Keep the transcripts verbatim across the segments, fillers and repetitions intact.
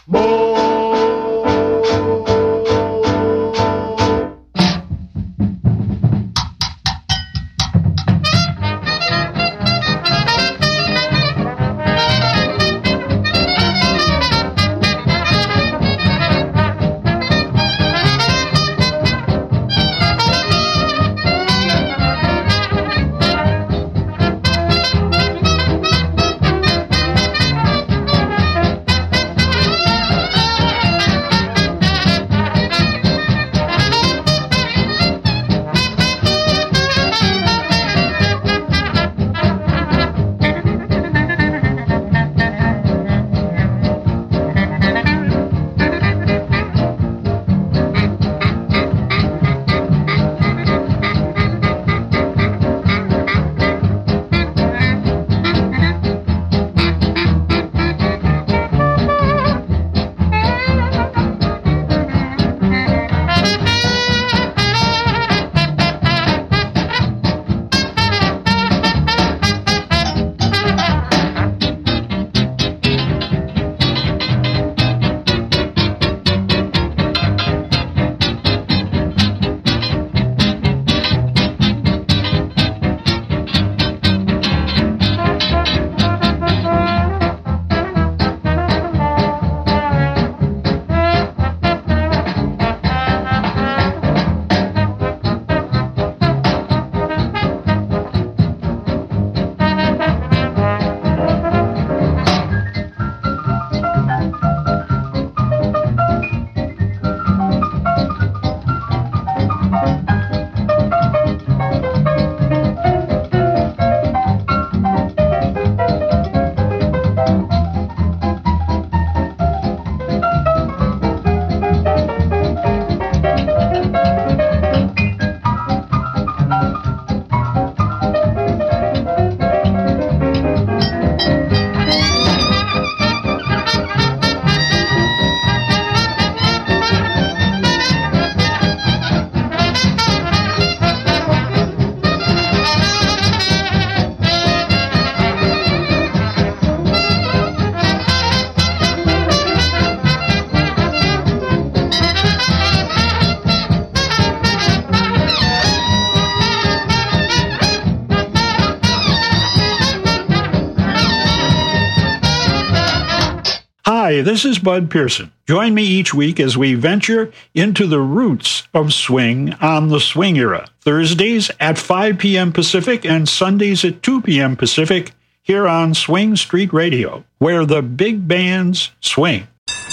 Hi, this is Bud Pearson. Join me each week as we venture into the roots of swing on the Swing Era. Thursdays at five p.m. Pacific and Sundays at two p.m. Pacific here on Swing Street Radio, where the big bands swing.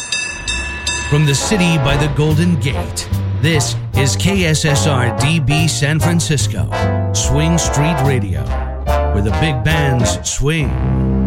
From the city by the Golden Gate, this is K S S R D B San Francisco, Swing Street Radio, where the big bands swing.